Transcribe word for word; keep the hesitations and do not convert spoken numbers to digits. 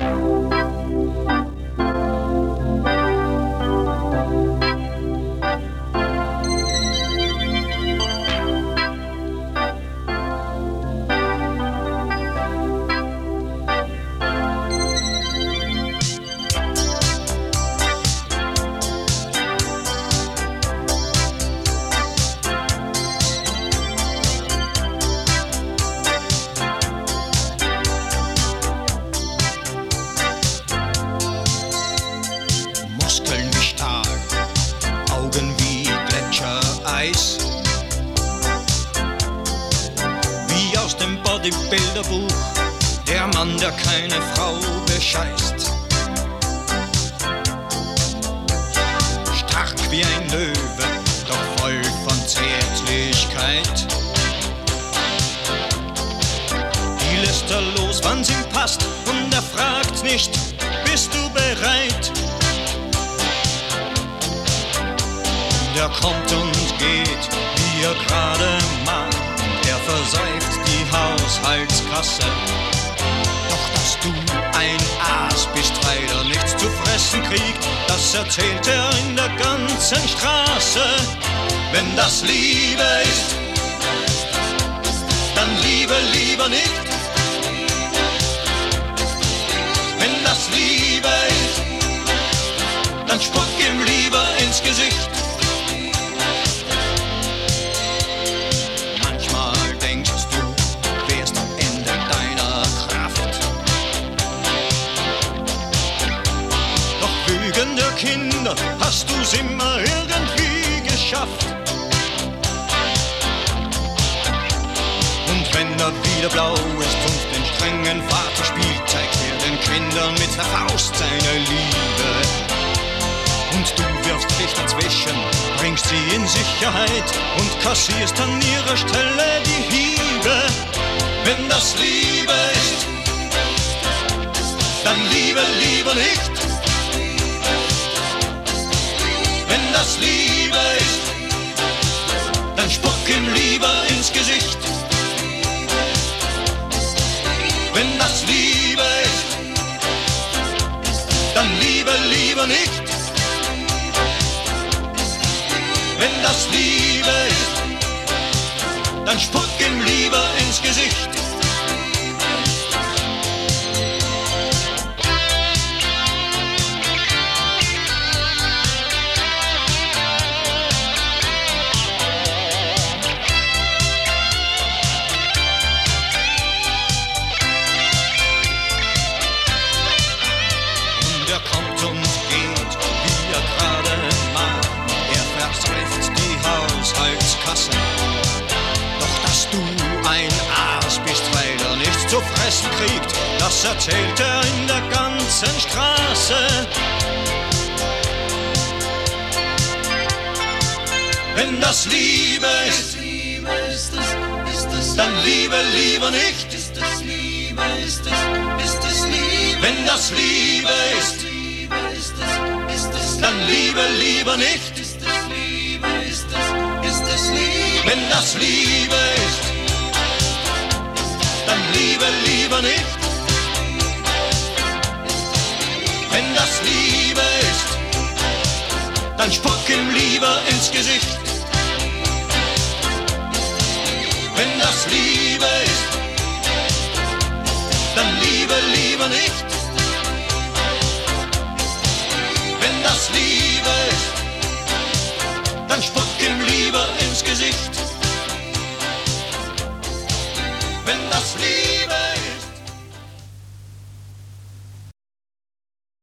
Wie aus dem Bodybuilderbuch, der Mann, der keine Frau bescheißt. Stark wie ein Löwe, doch voll von Zärtlichkeit. Die lässt er los, wann's ihm passt, und er fragt nicht, bist du bereit? Er kommt und geht, wie er gerade mag. Er verseift die Haushaltskasse. Doch dass du ein Aas bist, weil er nichts zu fressen kriegt, das erzählt er in der ganzen Straße. Wenn das Liebe ist, dann liebe lieber nicht. Wenn das Liebe ist, dann spuck ihm lieber ins Gesicht. Kinder, hast du's immer irgendwie geschafft. Und wenn er wieder blau ist und den strengen Vater spielt, zeigt er den Kindern mit der Faust seine Liebe. Und du wirfst dich dazwischen, bringst sie in Sicherheit und kassierst an ihrer Stelle die Hiebe. Wenn das Liebe ist, dann liebe lieber nicht. Wenn das Liebe ist, dann spuck ihm lieber ins Gesicht. Wenn das Liebe ist, dann liebe lieber nicht. Wenn das Liebe ist, dann spuck ihm lieber ins Gesicht. Doch dass du ein Aas bist, weil er nichts zu fressen kriegt, das erzählt er in der ganzen Straße. Wenn das Liebe ist, dann liebe lieber nicht. Wenn das Liebe ist, dann liebe lieber nicht. Wenn das Liebe ist, dann liebe lieber nicht. Wenn das Liebe ist, dann spuck ihm lieber ins Gesicht. Wenn das Liebe